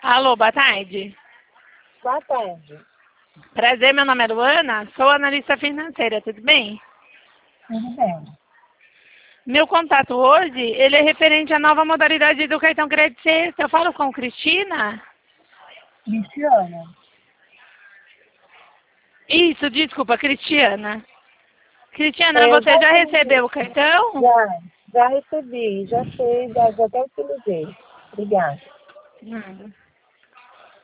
Alô, boa tarde. Boa tarde. Prazer, meu nome é Luana, sou analista financeira, tudo bem? Tudo bem. Meu contato hoje, ele é referente à nova modalidade do cartão Crédito Sexta. Eu falo com Cristina? Cristiana? Isso, desculpa, Cristiana. Cristiana, você já recebeu o cartão? Já recebi, já sei, já até te liguei. Obrigada. Nada.